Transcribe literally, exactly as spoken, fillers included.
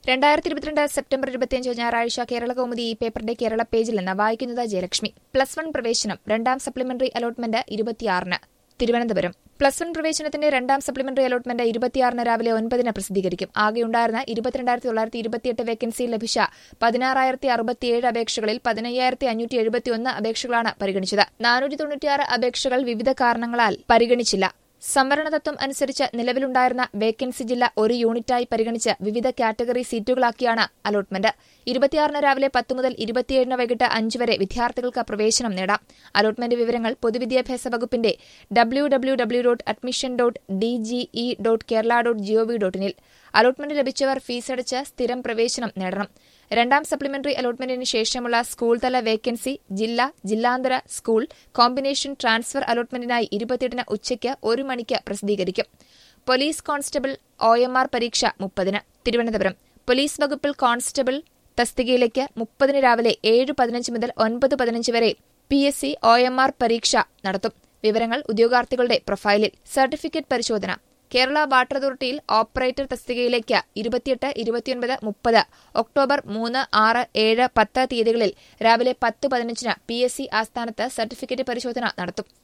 രണ്ടായിരത്തി ഇരുപത്തിരണ്ട് സെപ്റ്റംബർ ഇരുപത്തിയഞ്ച് ഞായറാഴ്ച കേരള കൗമുദി ഈ പേപ്പറിന്റെ കേരള പേജിൽ നിന്ന് വായിക്കുന്നത് ജയലക്ഷ്മി. പ്ലസ് വൺ പ്രവേശനം രണ്ടാം സപ്ലിമെന്ററി അലോട്ട്മെന്റ് ഇരുപത്തിയാറിന് തിരുവനന്തപുരം. പ്ലസ് വൺ പ്രവേശനത്തിന്റെ രണ്ടാം സപ്ലിമെന്ററി അലോട്ട്മെന്റ് ഇരുപത്തിയാറിന് രാവിലെ ഒൻപതിന് പ്രസിദ്ധീകരിക്കും. ആകെയുണ്ടായിരുന്ന ഇരുപത്തിരണ്ടായിരത്തി തൊള്ളായിരത്തി ഇരുപത്തിയെട്ട് വേക്കൻസിയിൽ ലഭിച്ച പതിനാറായിരത്തി അറുപത്തിയേഴ് അപേക്ഷകളിൽ പതിനയ്യായിരത്തി അഞ്ഞൂറ്റി എഴുപത്തിയൊന്ന് അപേക്ഷകളാണ് പരിഗണിച്ചത്. നാനൂറ്റി തൊണ്ണൂറ്റിയാറ് അപേക്ഷകൾ വിവിധ കാരണങ്ങളാൽ പരിഗണിച്ചില്ല. സംവരണതത്വം അനുസരിച്ച് നിലവിലുണ്ടായിരുന്ന വേക്കൻസി ജില്ല ഒരു യൂണിറ്റായി പരിഗണിച്ച് വിവിധ കാറ്റഗറി സീറ്റുകളാക്കിയാണ് അലോട്ട്മെന്റ്. ഇരുപത്തിയാറിന് രാവിലെ പത്ത് മുതൽ ഇരുപത്തിയേഴിന് വൈകിട്ട് അഞ്ച് വരെ വിദ്യാർത്ഥികൾക്ക് പ്രവേശനം നേടാം. അലോട്ട്മെന്റ് വിവരങ്ങൾ പൊതുവിദ്യാഭ്യാസ വകുപ്പിന്റെ W W W dot admission dot D G E dot Kerala dot G O V dot ഇനിൽ. അലോട്ട്മെന്റ് ലഭിച്ചവർ ഫീസടച്ച് സ്ഥിരം പ്രവേശനം നേടണം. രണ്ടാം സപ്ലിമെന്ററി അലോട്ട്മെന്റിന് ശേഷമുള്ള സ്കൂൾ തല വേക്കൻസി ജില്ലാ ജില്ലാന്തര സ്കൂൾ കോമ്പിനേഷൻ ട്രാൻസ്ഫർ അലോട്ട്മെന്റിനായി ഇരുപത്തിയെട്ടിന് ഉച്ചയ്ക്ക് ഒരു മണിക്ക് പ്രസിദ്ധീകരിക്കും. Police constable O M R പരീക്ഷ മുപ്പതിന്. തിരുവനന്തപുരം. പോലീസ് വകുപ്പിൽ കോൺസ്റ്റബിൾ തസ്തികയിലേക്ക് മുപ്പതിന് രാവിലെ ഏഴ് പതിനഞ്ച് മുതൽ ഒൻപത് പതിനഞ്ച് വരെ P S C O M R പരീക്ഷ നടത്തും. വിവരങ്ങൾ ഉദ്യോഗാർത്ഥികളുടെ പ്രൊഫൈലിൽ. സർട്ടിഫിക്കറ്റ് പരിശോധന. കേരള വാട്ടർ അതോറിറ്റിയിൽ ഓപ്പറേറ്റർ തസ്തികയിലേക്ക് ഇരുപത്തിയെട്ട് ഇരുപത്തിയൊൻപത് മുപ്പത് ഒക്ടോബർ മൂന്ന് ആറ് ഏഴ് പത്ത് തീയതികളിൽ രാവിലെ പത്ത് പതിനഞ്ചിന് പി എസ് സി ആസ്ഥാനത്ത് സർട്ടിഫിക്കറ്റ് പരിശോധന നടത്തും.